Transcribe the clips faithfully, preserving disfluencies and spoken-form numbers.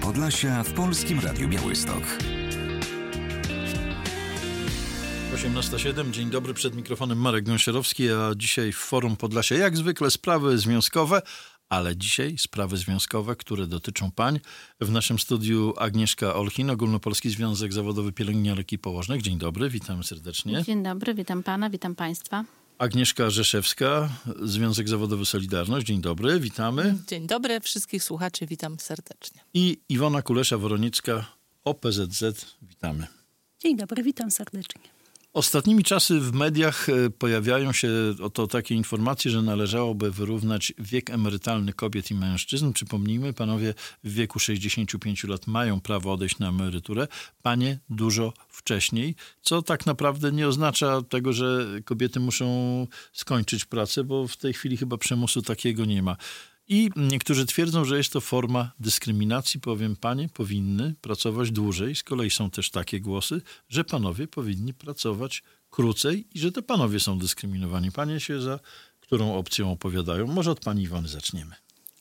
Podlasia w Polskim Radiu Białystok. osiemnasta siedem. Dzień dobry, przed mikrofonem Marek Gąsiorowski, a dzisiaj w Forum Podlasia jak zwykle sprawy związkowe, ale dzisiaj sprawy związkowe, które dotyczą pań. W naszym studiu Agnieszka Olchin, Ogólnopolski Związek Zawodowy Pielęgniarek i Położnych. Dzień dobry, witam serdecznie. Dzień dobry, witam pana, witam państwa. Agnieszka Rzeszewska, Związek Zawodowy Solidarność. Dzień dobry, witamy. Dzień dobry, wszystkich słuchaczy witam serdecznie. I Iwona Kulesza-Woronicka, O P Z Z. Witamy. Dzień dobry, witam serdecznie. Ostatnimi czasy w mediach pojawiają się oto takie informacje, że należałoby wyrównać wiek emerytalny kobiet i mężczyzn. Przypomnijmy, panowie w wieku sześćdziesięciu pięciu lat mają prawo odejść na emeryturę, panie dużo wcześniej, co tak naprawdę nie oznacza tego, że kobiety muszą skończyć pracę, bo w tej chwili chyba przymusu takiego nie ma. I niektórzy twierdzą, że jest to forma dyskryminacji, bowiem panie powinny pracować dłużej. Z kolei są też takie głosy, że panowie powinni pracować krócej i że to panowie są dyskryminowani. Panie się za którą opcją opowiadają? Może od pani Iwony zaczniemy.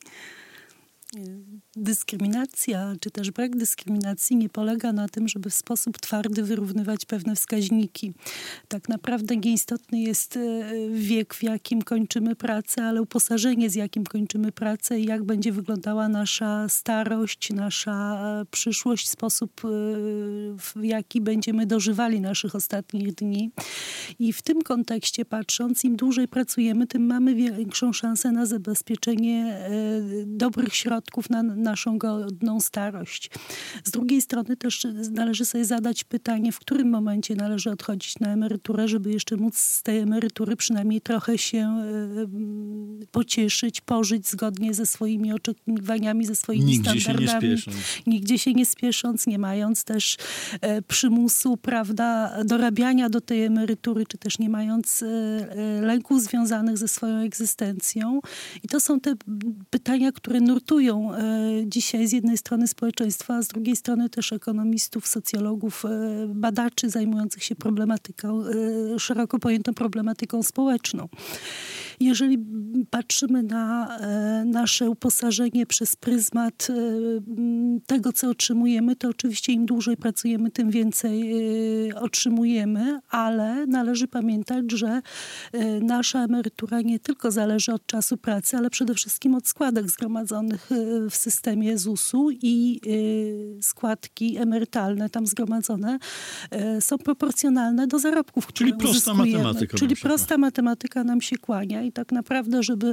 Dyskryminacja, czy też brak dyskryminacji nie polega na tym, żeby w sposób twardy wyrównywać pewne wskaźniki. Tak naprawdę nieistotny jest wiek, w jakim kończymy pracę, ale uposażenie, z jakim kończymy pracę i jak będzie wyglądała nasza starość, nasza przyszłość, sposób, w jaki będziemy dożywali naszych ostatnich dni. I w tym kontekście patrząc, im dłużej pracujemy, tym mamy większą szansę na zabezpieczenie dobrych środków na naszą godną starość. Z drugiej strony też należy sobie zadać pytanie, w którym momencie należy odchodzić na emeryturę, żeby jeszcze móc z tej emerytury przynajmniej trochę się y, pocieszyć, pożyć zgodnie ze swoimi oczekiwaniami, ze swoimi Nigdzie standardami. Się nie spiesząc. Nigdzie się nie spiesząc, nie mając też e, przymusu, prawda, dorabiania do tej emerytury, czy też nie mając e, lęków związanych ze swoją egzystencją. I to są te pytania, które nurtują dzisiaj z jednej strony społeczeństwa, a z drugiej strony też ekonomistów, socjologów, badaczy zajmujących się problematyką, szeroko pojętą problematyką społeczną. Jeżeli patrzymy na nasze uposażenie przez pryzmat tego, co otrzymujemy, to oczywiście im dłużej pracujemy, tym więcej otrzymujemy, ale należy pamiętać, że nasza emerytura nie tylko zależy od czasu pracy, ale przede wszystkim od składek zgromadzonych w systemie zusu i składki emerytalne tam zgromadzone są proporcjonalne do zarobków, które Czyli prosta uzyskujemy. matematyka. Czyli prosta matematyka nam się kłania i tak naprawdę, żeby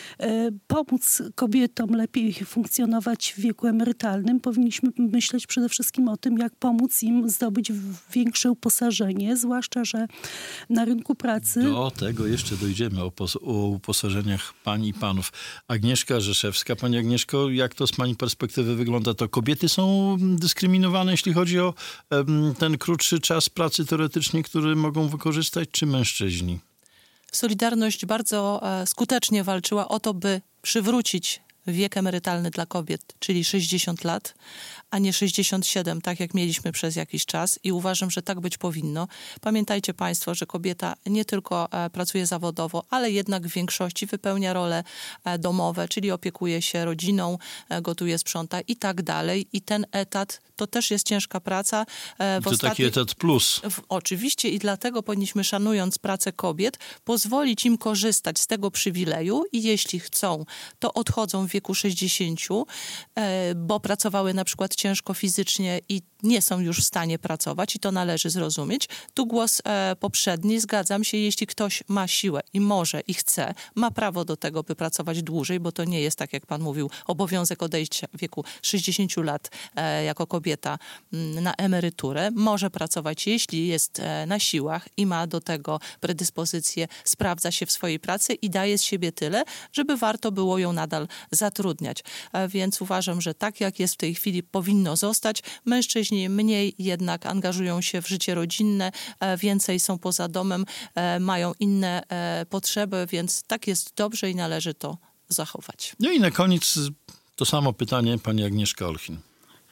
pomóc kobietom lepiej funkcjonować w wieku emerytalnym, powinniśmy myśleć przede wszystkim o tym, jak pomóc im zdobyć większe uposażenie, zwłaszcza, że na rynku pracy... Do tego jeszcze dojdziemy, o, pos- o uposażeniach pań i panów. Agnieszka Rzeszewska. Pani Agnieszko, jak to z pani perspektywy wygląda? To kobiety są dyskryminowane, jeśli chodzi o um, ten krótszy czas pracy teoretycznie, który mogą wykorzystać, czy mężczyźni? Solidarność bardzo e, skutecznie walczyła o to, by przywrócić wiek emerytalny dla kobiet, czyli sześćdziesiąt lat, a nie sześćdziesiąt siedem, tak jak mieliśmy przez jakiś czas i uważam, że tak być powinno. Pamiętajcie państwo, że kobieta nie tylko e, pracuje zawodowo, ale jednak w większości wypełnia role e, domowe, czyli opiekuje się rodziną, e, gotuje, sprząta i tak dalej. I ten etat to też jest ciężka praca. E, w to ostatni... taki etat plus. W, oczywiście i dlatego powinniśmy, szanując pracę kobiet, pozwolić im korzystać z tego przywileju i jeśli chcą, to odchodzą w wieku sześćdziesięciu, e, bo pracowały na przykład ciężko fizycznie i nie są już w stanie pracować i to należy zrozumieć. Tu głos e, poprzedni, zgadzam się, jeśli ktoś ma siłę i może i chce, ma prawo do tego, by pracować dłużej, bo to nie jest, tak jak pan mówił, obowiązek odejścia w wieku sześćdziesięciu lat e, jako kobieta m, na emeryturę. Może pracować, jeśli jest e, na siłach i ma do tego predyspozycję, sprawdza się w swojej pracy i daje z siebie tyle, żeby warto było ją nadal zatrudniać. E, więc uważam, że tak jak jest w tej chwili, powinno zostać. Mężczyźni mniej jednak angażują się w życie rodzinne, więcej są poza domem, mają inne potrzeby, więc tak jest dobrze i należy to zachować. No i na koniec to samo pytanie pani Agnieszka Olchin.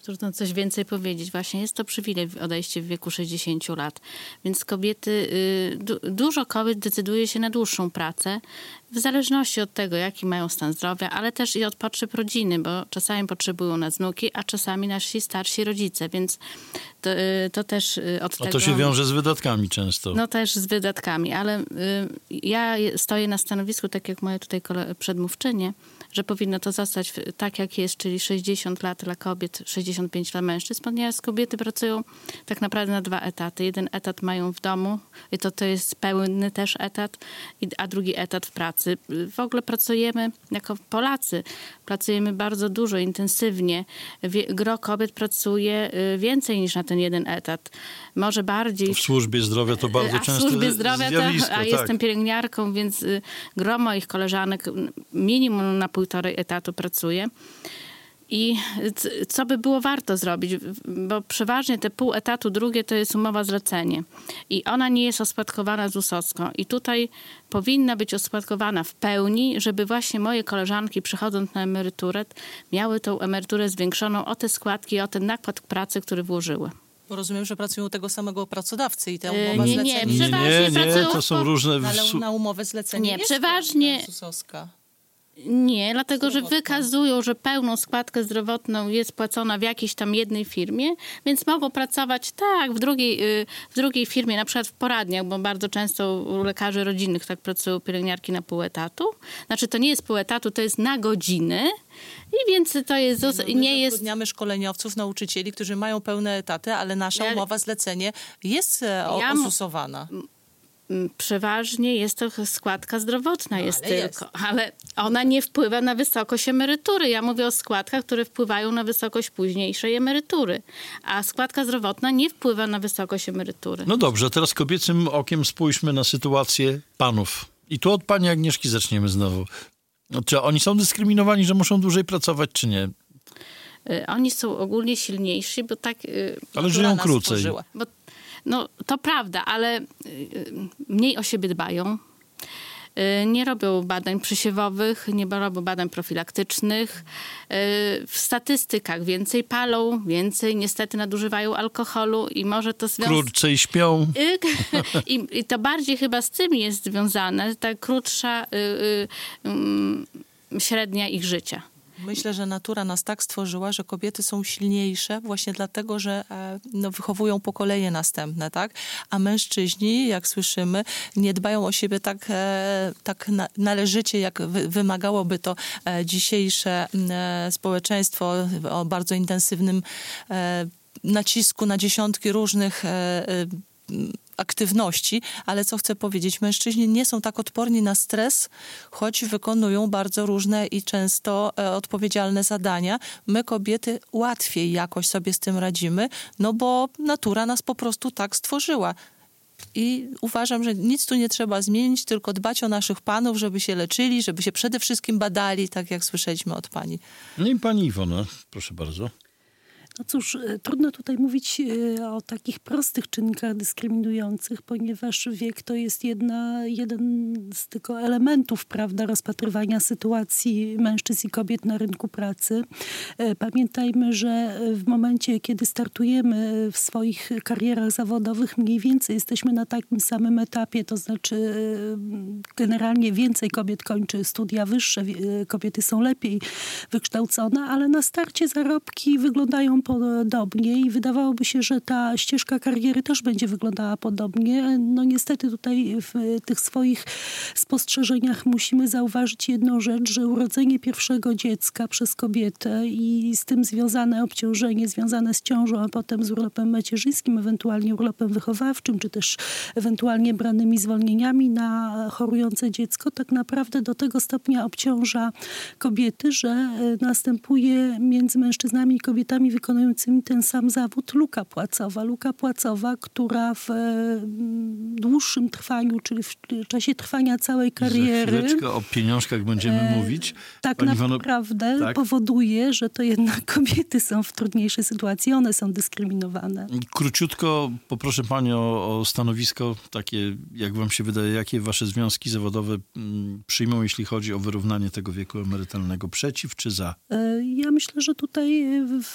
Trudno coś więcej powiedzieć. Właśnie jest to przywilej odejście w wieku sześćdziesięciu lat. Więc kobiety, y, du, dużo kobiet decyduje się na dłuższą pracę, w zależności od tego, jaki mają stan zdrowia, ale też i od potrzeb rodziny, bo czasami potrzebują nas wnuki, a czasami nasi starsi rodzice, więc to, y, to też y, od A tego... to się wiąże z wydatkami często. No też z wydatkami, ale y, ja stoję na stanowisku, tak jak moje tutaj kole- przedmówczynie, że powinno to zostać tak, jak jest, czyli sześćdziesiąt lat dla kobiet, sześćdziesiąt pięć dla mężczyzn, ponieważ kobiety pracują tak naprawdę na dwa etaty. Jeden etat mają w domu i to, to jest pełny też etat, a drugi etat w pracy. W ogóle pracujemy jako Polacy, pracujemy bardzo dużo, intensywnie. Wie, gro kobiet pracuje więcej niż na ten jeden etat. Może bardziej... W służbie zdrowia to bardzo a często w służbie zdrowia, zjawisko, to, a tak. jestem pielęgniarką, więc gro moich koleżanek minimum na półtorej etatu pracuje. I co by było warto zrobić? Bo przeważnie te pół etatu drugie to jest umowa zlecenie. I ona nie jest oskładkowana zusowsko. I tutaj powinna być oskładkowana w pełni, żeby właśnie moje koleżanki przychodząc na emeryturę miały tą emeryturę zwiększoną o te składki, o ten nakład pracy, który włożyły. Bo rozumiem, że pracują u tego samego pracodawcy i ta umowa nie, zlecenia... nie, Nie, przeważnie nie, nie, pracują to są po- różne... No, ale wsu- na umowę zlecenia Nie, jest przeważnie- składka susowska. Nie, dlatego że Zdrowotna. wykazują, że pełną składkę zdrowotną jest płacona w jakiejś tam jednej firmie, więc mogą pracować tak w drugiej, y, w drugiej firmie, na przykład w poradniach, bo bardzo często u lekarzy rodzinnych tak pracują pielęgniarki na pół etatu. Znaczy to nie jest pół etatu, to jest na godziny i więc to jest, No, nie, my nie jest... zatrudniamy szkoleniowców, nauczycieli, którzy mają pełne etaty, ale nasza Ja- umowa zlecenie jest e, o- Ja mu- osusowana. Przeważnie jest to składka zdrowotna, jest ale tylko, ale ona nie wpływa na wysokość emerytury. Ja mówię o składkach, które wpływają na wysokość późniejszej emerytury, a składka zdrowotna nie wpływa na wysokość emerytury. No dobrze, teraz kobiecym okiem spójrzmy na sytuację panów. I tu od pani Agnieszki zaczniemy znowu. No, czy oni są dyskryminowani, że muszą dłużej pracować, czy nie? Y, Oni są ogólnie silniejsi, bo tak... y, Ale Która żyją nas krócej. stworzyła. Bo, no to prawda, ale y, y, mniej o siebie dbają. Y, Nie robią badań przesiewowych, nie robią badań profilaktycznych. Y, W statystykach więcej palą, więcej niestety nadużywają alkoholu i może to związać... Krócej śpią. I, I to bardziej chyba z tym jest związane, ta krótsza y, y, y, średnia ich życia. Myślę, że natura nas tak stworzyła, że kobiety są silniejsze właśnie dlatego, że e, no, wychowują pokolenie następne, tak? A mężczyźni, jak słyszymy, nie dbają o siebie tak, e, tak na, należycie, jak wy, wymagałoby to e, dzisiejsze e, społeczeństwo o bardzo intensywnym e, nacisku na dziesiątki różnych e, e, aktywności, ale co chcę powiedzieć, mężczyźni nie są tak odporni na stres, choć wykonują bardzo różne i często e, odpowiedzialne zadania. My kobiety łatwiej jakoś sobie z tym radzimy, no bo natura nas po prostu tak stworzyła. I uważam, że nic tu nie trzeba zmienić, tylko dbać o naszych panów, żeby się leczyli, żeby się przede wszystkim badali, tak jak słyszeliśmy od pani. No i pani Iwona, proszę bardzo. No cóż, e, trudno tutaj mówić e, o takich prostych czynnikach dyskryminujących, ponieważ wiek to jest jedna, jeden z tylko elementów, prawda, rozpatrywania sytuacji mężczyzn i kobiet na rynku pracy. E, Pamiętajmy, że w momencie, kiedy startujemy w swoich karierach zawodowych, mniej więcej jesteśmy na takim samym etapie, to znaczy e, generalnie więcej kobiet kończy studia wyższe, wie- kobiety są lepiej wykształcone, ale na starcie zarobki wyglądają podobnie i wydawałoby się, że ta ścieżka kariery też będzie wyglądała podobnie. No niestety tutaj w tych swoich spostrzeżeniach musimy zauważyć jedną rzecz, że urodzenie pierwszego dziecka przez kobietę i z tym związane obciążenie, związane z ciążą, a potem z urlopem macierzyńskim, ewentualnie urlopem wychowawczym, czy też ewentualnie branymi zwolnieniami na chorujące dziecko, tak naprawdę do tego stopnia obciąża kobiety, że następuje między mężczyznami i kobietami wykonującymi ten sam zawód luka płacowa. Luka płacowa, która w dłuższym trwaniu, czyli w czasie trwania całej Za kariery, chwileczkę o pieniążkach będziemy e, mówić. tak Pani Iwono, naprawdę tak? powoduje, że to jednak kobiety są w trudniejszej sytuacji, one są dyskryminowane. Króciutko poproszę panią o, o stanowisko takie, jak wam się wydaje, jakie wasze związki zawodowe mm, przyjmą, jeśli chodzi o wyrównanie tego wieku emerytalnego. Przeciw czy za? E, Ja myślę, że tutaj w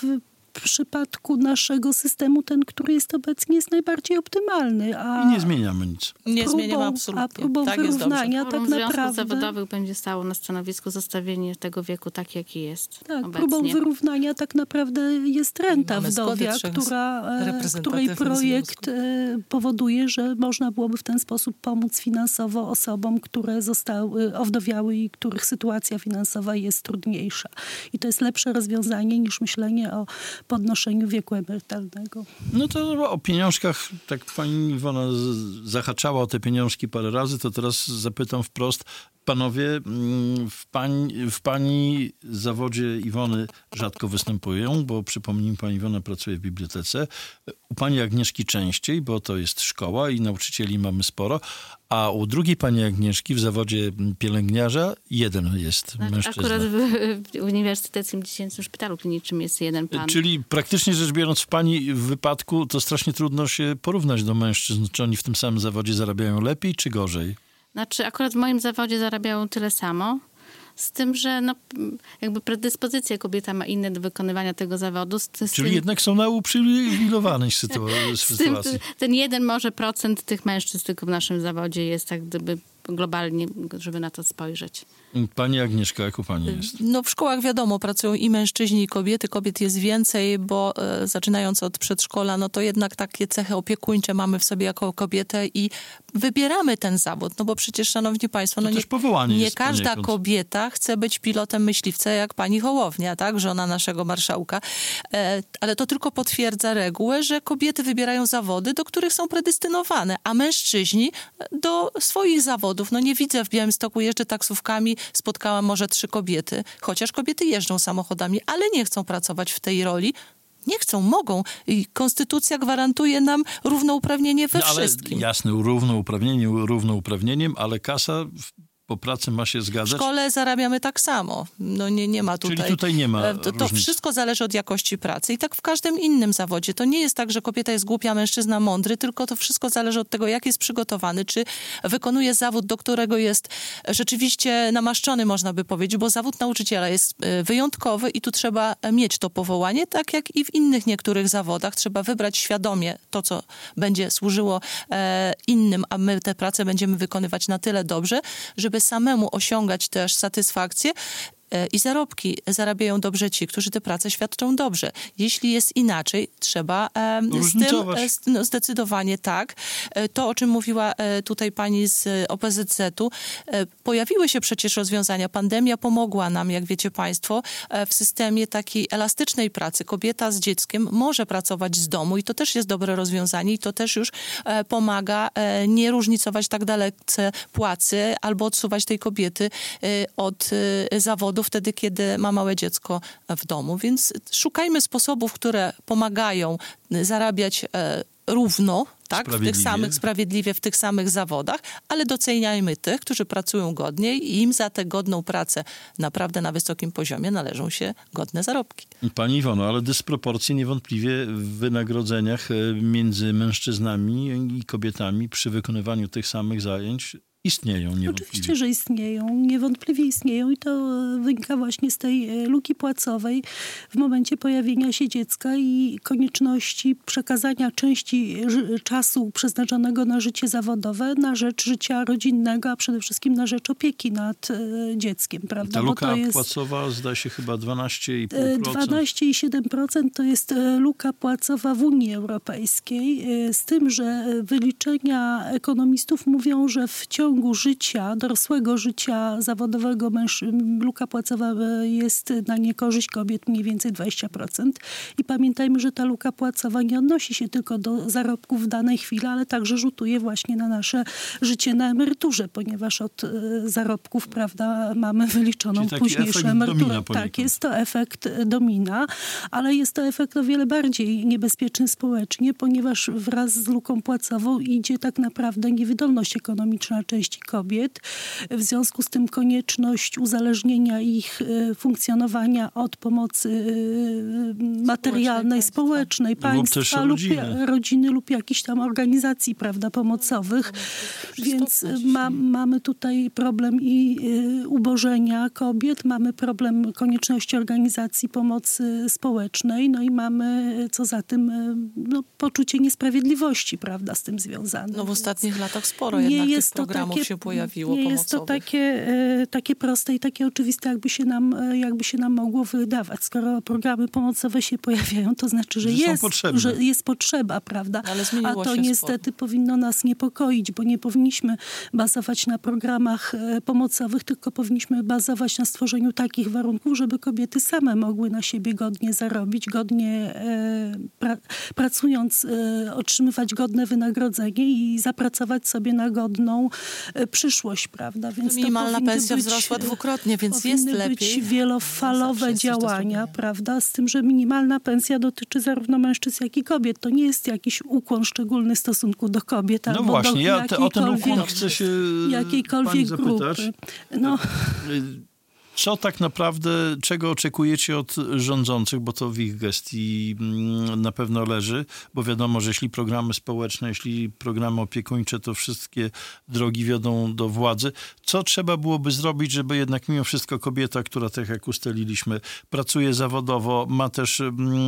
przypadku naszego systemu ten, który jest obecnie, jest najbardziej optymalny. A I nie zmieniamy nic. Nie próbą, zmieniamy absolutnie. A próbą tak jest wyrównania Forum tak Związków naprawdę... Zawodowych będzie stało na stanowisku zostawienie tego wieku tak, jaki jest Tak, obecnie. próbą wyrównania tak naprawdę jest renta Mamy wdowia, zgodę trzech która, e, reprezentatywnych której projekt związków. e, powoduje, że można byłoby w ten sposób pomóc finansowo osobom, które zostały, owdowiały i których sytuacja finansowa jest trudniejsza. I to jest lepsze rozwiązanie niż myślenie o podnoszeniu wieku emerytalnego. No to o pieniążkach, tak pani Iwona z- zahaczała o te pieniążki parę razy, to teraz zapytam wprost. Panowie, mm, w pani, w pani zawodzie Iwony rzadko występują, bo przypomnijmy, pani Iwona pracuje w bibliotece. U pani Agnieszki częściej, bo to jest szkoła i nauczycieli mamy sporo, a u drugiej pani Agnieszki w zawodzie pielęgniarza jeden jest Znaczy, mężczyzna. akurat w, w Uniwersyteckim Dziecięcym Szpitalu Klinicznym jest jeden pan. Czyli praktycznie rzecz biorąc w pani wypadku to strasznie trudno się porównać do mężczyzn. Czy oni w tym samym zawodzie zarabiają lepiej czy gorzej? Znaczy, akurat w moim zawodzie zarabiają tyle samo, z tym, że no, jakby predyspozycje kobieta ma inne do wykonywania tego zawodu. Z, z Czyli tym, jednak są na uprzywilejowanej sytua- z tym, sytuacji. ten jeden może procent tych mężczyzn tylko w naszym zawodzie jest tak gdyby globalnie, żeby na to spojrzeć. Pani Agnieszka, jak u pani jest? No w szkołach wiadomo, pracują i mężczyźni, i kobiety. Kobiet jest więcej, bo e, zaczynając od przedszkola, no to jednak takie cechy opiekuńcze mamy w sobie jako kobietę i wybieramy ten zawód. No bo przecież, szanowni państwo, To no też nie, powołanie nie jest każda poniekąd. kobieta chce być pilotem myśliwca jak pani Hołownia, tak? Żona naszego marszałka. E, ale to tylko potwierdza regułę, że kobiety wybierają zawody, do których są predestynowane, a mężczyźni do swoich zawodów. No nie widzę w Białymstoku, jeżdżę taksówkami, spotkałam może trzy kobiety, chociaż kobiety jeżdżą samochodami, ale nie chcą pracować w tej roli. Nie chcą, mogą. I konstytucja gwarantuje nam równouprawnienie we No, ale wszystkim. jasne, równouprawnienie równouprawnieniem, ale kasa w, po pracy ma się W zgadzać. szkole zarabiamy tak samo. No nie, nie ma tutaj... Czyli tutaj nie ma E, To, to różnicy. wszystko zależy od jakości pracy. I tak w każdym innym zawodzie. To nie jest tak, że kobieta jest głupia, mężczyzna mądry, tylko to wszystko zależy od tego, jak jest przygotowany, czy wykonuje zawód, do którego jest rzeczywiście namaszczony, można by powiedzieć, bo zawód nauczyciela jest e, wyjątkowy i tu trzeba mieć to powołanie, tak jak i w innych niektórych zawodach. Trzeba wybrać świadomie to, co będzie służyło e, innym, a my tę pracę będziemy wykonywać na tyle dobrze, żeby samemu osiągać też satysfakcję e, i zarobki. Zarabiają dobrze ci, którzy tę pracę świadczą dobrze. Jeśli jest inaczej, trzeba e, z tym Różnicować. e, z- no, zdecydowanie tak. E, To, o czym mówiła e, tutaj pani z O P Z Z-u, e, pojawiły się przecież rozwiązania. Pandemia pomogła nam, jak wiecie państwo, e, w systemie takiej elastycznej pracy. Kobieta z dzieckiem może pracować z domu i to też jest dobre rozwiązanie i to też już e, pomaga e, nie różnicować tak dalece płacy albo odsuwać tej kobiety e, od e, zawodu wtedy, kiedy ma małe dziecko w domu. Więc szukajmy sposobów, które pomagają e, zarabiać e, równo, tak, w tych Sprawiedliwie. samych, sprawiedliwie w tych samych zawodach, ale doceniajmy tych, którzy pracują godniej i im za tę godną pracę naprawdę na wysokim poziomie należą się godne zarobki. Pani Iwono, ale dysproporcje niewątpliwie w wynagrodzeniach e, między mężczyznami i kobietami przy wykonywaniu tych samych zajęć istnieją niewątpliwie. Oczywiście, że istnieją, niewątpliwie istnieją i to wynika właśnie z tej e, luki płacowej w momencie pojawienia się dziecka i konieczności przekazania części ży- czasu przeznaczonego na życie zawodowe na rzecz życia rodzinnego, a przede wszystkim na rzecz opieki nad e, dzieckiem, prawda? Ta Bo luka to jest płacowa zdaje się chyba dwanaście i pół e, procent. dwanaście i siedem procent to jest e, luka płacowa w Unii Europejskiej, e, z tym, że wyliczenia ekonomistów mówią, że w ciągu życia, dorosłego życia zawodowego męż- luka płacowa e, jest na niekorzyść kobiet mniej więcej dwadzieścia procent. I pamiętajmy, że ta luka płacowa nie odnosi się tylko do zarobków w danej chwili, ale także rzutuje właśnie na nasze życie na emeryturze, ponieważ od e, zarobków, prawda, mamy wyliczoną Czyli taki późniejszą efekt emeryturę. domina poniekąd. Tak, jest to efekt e, domina, ale jest to efekt o wiele bardziej niebezpieczny społecznie, ponieważ wraz z luką płacową idzie tak naprawdę niewydolność ekonomiczna części części kobiet. W związku z tym konieczność uzależnienia ich funkcjonowania od pomocy materialnej, społecznej, państwa lub rodziny. rodziny lub jakichś tam organizacji, prawda, pomocowych. Więc ma, mamy tutaj problem i ubożenia kobiet, mamy problem konieczności organizacji pomocy społecznej, no i mamy, co za tym, no, poczucie niesprawiedliwości, prawda, z tym związane. No w ostatnich Więc latach sporo jednak tych programów takie, się pojawiło nie pomocowych. jest to takie, takie proste i takie oczywiste, jakby się nam, jakby się nam mogło wydawać. Skoro programy pomocowe się pojawiają, to znaczy, że, że jest, że jest potrzeba, prawda? Ale A to się niestety sporo. powinno nas niepokoić, bo nie powinniśmy bazować na programach pomocowych, tylko powinniśmy bazować na stworzeniu takich warunków, żeby kobiety same mogły na siebie godnie zarobić, godnie e, pra, pracując, e, otrzymywać godne wynagrodzenie i zapracować sobie na godną e, przyszłość, prawda? Więc minimalna to pensja być, wzrosła dwukrotnie, więc jest lepiej. Powinny być wielofalowe działania, prawda? Z tym, że minimalna pensja dotyczy zarówno mężczyzn, jak i kobiet. To nie jest jakiś ukłon szczególny w stosunku do kobiet no albo właśnie, do ja te, o ten ukłon chcę się jakiejkolwiek grupy. No. Co tak naprawdę, czego oczekujecie od rządzących, bo to w ich gestii na pewno leży, bo wiadomo, że jeśli programy społeczne, jeśli programy opiekuńcze, to wszystkie drogi wiodą do władzy. Co trzeba byłoby zrobić, żeby jednak mimo wszystko kobieta, która, tak jak ustaliliśmy, pracuje zawodowo, ma też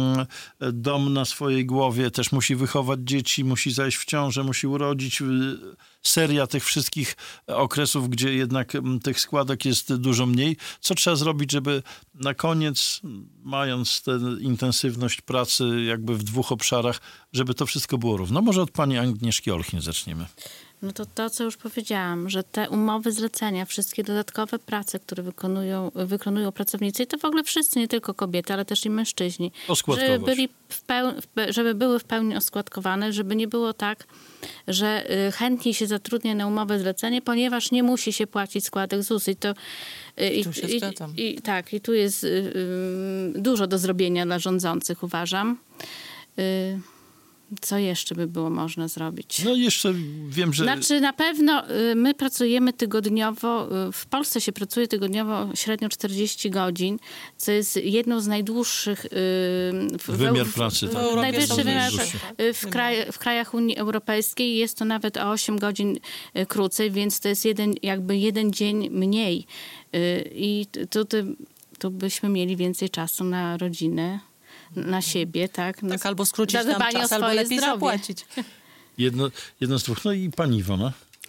dom na swojej głowie, też musi wychować dzieci, musi zajść w ciążę, musi urodzić, seria tych wszystkich okresów, gdzie jednak tych składek jest dużo mniej. Co trzeba zrobić, żeby na koniec, mając tę intensywność pracy jakby w dwóch obszarach, żeby to wszystko było równo? Może od pani Agnieszki Olchin zaczniemy. No to to, co już powiedziałam, że te umowy zlecenia, wszystkie dodatkowe prace, które wykonują, wykonują pracownicy, i to w ogóle wszyscy, nie tylko kobiety, ale też i mężczyźni, żeby, byli w peł- żeby były w pełni oskładkowane, żeby nie było tak, że chętniej się zatrudnia na umowę zlecenie, ponieważ nie musi się płacić składek ZUS. I to i, tu się i, zgadzam. i, tak, i tu jest y, y, dużo do zrobienia dla rządzących, uważam. Y, Co jeszcze by było można zrobić? No jeszcze wiem, że... Znaczy na pewno my pracujemy tygodniowo, w Polsce się pracuje tygodniowo średnio czterdzieści godzin, co jest jedną z najdłuższych... W, wymiar w, pracy. W, tak. najwyższy wymiar w, kraj, w krajach Unii Europejskiej jest to nawet o osiem godzin krócej, więc to jest jeden, jakby jeden dzień mniej. I tu, tu, tu byśmy mieli więcej czasu na rodzinę, na siebie, tak? Tak, no, albo skrócić tam czas, albo lepiej zdrowie. zapłacić. Jedno, jedno z dwóch. No i pani Iwona?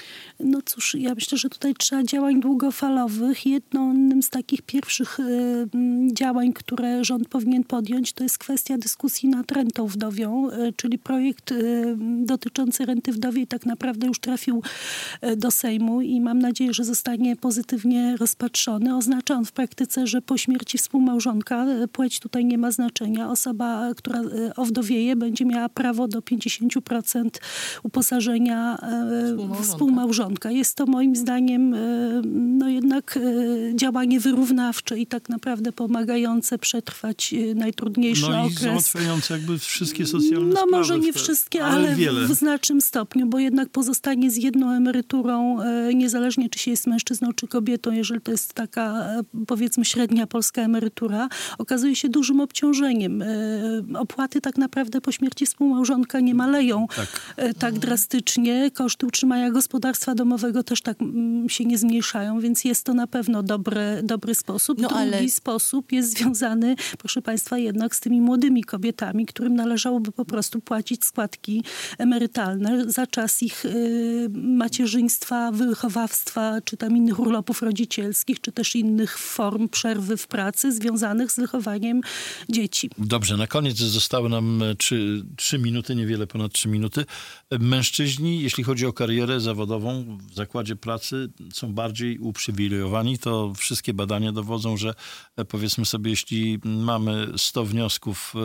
No cóż, ja myślę, że tutaj trzeba działań długofalowych. Jednym z takich pierwszych y, działań, które rząd powinien podjąć, to jest kwestia dyskusji nad rentą wdowią, y, czyli projekt y, dotyczący renty wdowiej tak naprawdę już trafił y, do Sejmu i mam nadzieję, że zostanie pozytywnie rozpatrzony. Oznacza on w praktyce, że po śmierci współmałżonka, y, płeć tutaj nie ma znaczenia, osoba, która y, owdowieje, będzie miała prawo do pięćdziesiąt procent uposażenia y, współmałżonka. współmałżonka. Jest to moim zdaniem no jednak działanie wyrównawcze i tak naprawdę pomagające przetrwać najtrudniejszy no okres. No i załatwiające jakby wszystkie socjalne No sprawy. może nie wszystkie, ale, ale wiele. w znacznym stopniu, bo jednak pozostanie z jedną emeryturą, niezależnie czy się jest mężczyzną czy kobietą, jeżeli to jest taka powiedzmy średnia polska emerytura, okazuje się dużym obciążeniem. Opłaty tak naprawdę po śmierci współmałżonka nie maleją tak, tak drastycznie. Koszty utrzymania gospodarstwa domowego też tak się nie zmniejszają, więc jest to na pewno dobry, dobry sposób. No, Drugi ale... sposób jest związany, proszę państwa, jednak z tymi młodymi kobietami, którym należałoby po prostu płacić składki emerytalne za czas ich y, macierzyństwa, wychowawstwa, czy tam innych urlopów rodzicielskich, czy też innych form przerwy w pracy związanych z wychowaniem dzieci. Dobrze, na koniec zostały nam trzy, trzy minuty, niewiele ponad trzy minuty. Mężczyźni, jeśli chodzi o karierę zawodową w zakładzie pracy, są bardziej uprzywilejowani. To wszystkie badania dowodzą, że powiedzmy sobie, jeśli mamy sto wniosków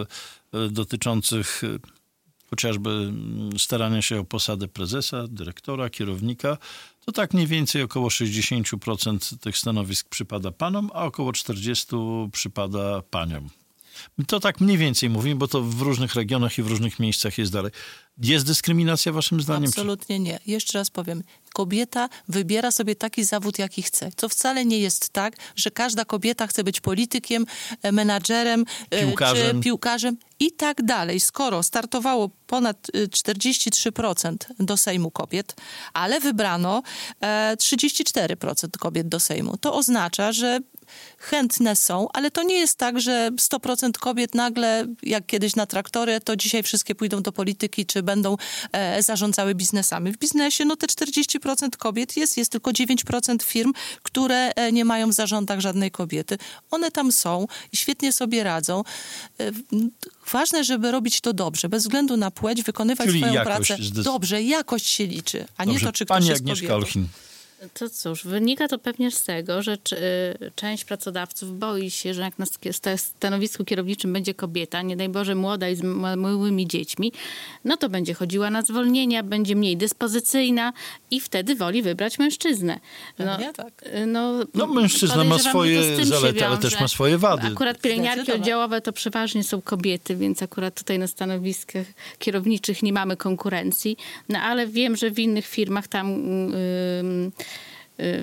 dotyczących chociażby starania się o posadę prezesa, dyrektora, kierownika, to tak mniej więcej około sześćdziesiąt procent tych stanowisk przypada panom, a około czterdzieści procent przypada paniom. To tak mniej więcej mówimy, bo to w różnych regionach i w różnych miejscach jest dalej. Jest dyskryminacja waszym zdaniem? Absolutnie nie. Jeszcze raz powiem. kobieta wybiera sobie taki zawód, jaki chce. Co wcale nie jest tak, że każda kobieta chce być politykiem, menadżerem piłkarzem. czy piłkarzem i tak dalej. Skoro startowało ponad czterdzieści trzy procent do Sejmu kobiet, ale wybrano trzydzieści cztery procent kobiet do Sejmu, to oznacza, że chętne są, ale to nie jest tak, że sto procent kobiet nagle, jak kiedyś na traktory, to dzisiaj wszystkie pójdą do polityki, czy będą e, zarządzały biznesami. W biznesie no te czterdzieści procent kobiet jest, jest tylko dziewięć procent firm, które e, nie mają w zarządach żadnej kobiety. One tam są i świetnie sobie radzą. E, ważne, żeby robić to dobrze, bez względu na płeć, wykonywać Czyli swoją jakość pracę zdec- dobrze. Jakość się liczy, a Dobrze. nie to, czy ktoś Pani jest Agnieszka kobietą. Olchin. To cóż, wynika to pewnie z tego, że czy, y, część pracodawców boi się, że jak na sk- stanowisku kierowniczym będzie kobieta, nie daj Boże młoda i z małymi dziećmi, no to będzie chodziła na zwolnienia, będzie mniej dyspozycyjna i wtedy woli wybrać mężczyznę. No, Pewnie tak. y, no, No mężczyzna ma podejrzewam, że to swoje z tym się zalety, ale wiąże. też ma swoje wady. Akurat pielęgniarki Zdecydowanie. oddziałowe to przeważnie są kobiety, więc akurat tutaj na stanowiskach kierowniczych nie mamy konkurencji. No ale wiem, że w innych firmach tam yy, yy,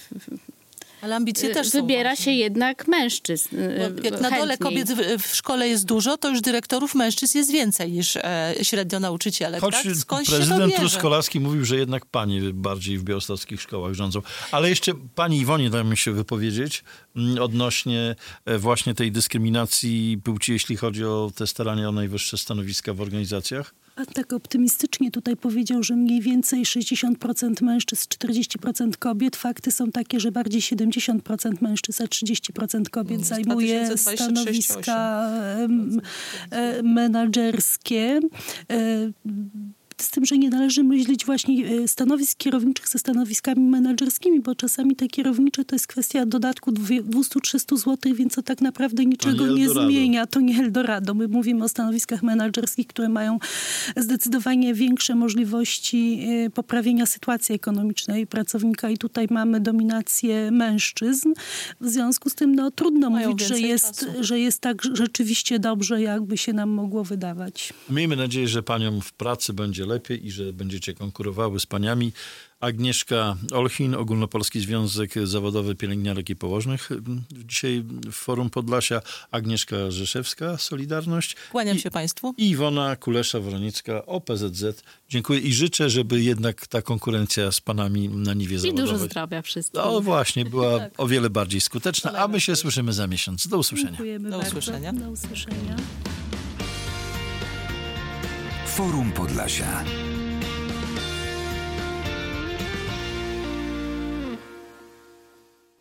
Ale ambicje też są wybiera ważne. się jednak mężczyzn. Bo jak na dole chętniej. kobiet w, w szkole jest dużo, to już dyrektorów mężczyzn jest więcej niż e, średnio nauczycielek. Choć tak? Skąd się to prezydent bierze? Truskolaski mówił, że jednak panie bardziej w białostockich szkołach rządzą. Ale jeszcze pani Iwonie dajmy się wypowiedzieć mm, odnośnie e, właśnie tej dyskryminacji płci, jeśli chodzi o te starania o najwyższe stanowiska w organizacjach. A tak optymistycznie tutaj powiedział, że mniej więcej sześćdziesiąt procent mężczyzn, czterdzieści procent kobiet. Fakty są takie, że bardziej siedemdziesiąt procent mężczyzn, a trzydzieści procent kobiet Mm, zajmuje dwa tysiące dwudziesty trzeci stanowiska em, e, menadżerskie. E, Z tym, że nie należy myśleć właśnie e, stanowisk kierowniczych ze stanowiskami menadżerskimi, bo czasami te kierownicze to jest kwestia dodatku dwieście trzysta złotych, więc to tak naprawdę niczego nie nie Eldorado. zmienia. To nie Eldorado. My mówimy o stanowiskach menadżerskich, które mają zdecydowanie większe możliwości e, poprawienia sytuacji ekonomicznej pracownika i tutaj mamy dominację mężczyzn. W związku z tym no, trudno Mają mówić, że więcej jest, czasu. że jest tak rzeczywiście dobrze, jakby się nam mogło wydawać. Miejmy nadzieję, że paniom w pracy będzie lepiej i że będziecie konkurowały z paniami. Agnieszka Olchin, Ogólnopolski Związek Zawodowy Pielęgniarek i Położnych. Dzisiaj w Forum Podlasia Agnieszka Rzeszewska, Solidarność. Kłaniam I, się państwu. I Iwona Kulesza-Wronicka, O P Z Z. Dziękuję i życzę, żeby jednak ta konkurencja z panami na niwie I zawodowej... dużo zdrowia wszystkim. No właśnie, była o wiele bardziej skuteczna, a my się słyszymy za miesiąc. Do usłyszenia. Dziękujemy Do bardzo. usłyszenia. Do usłyszenia. Forum Podlasia.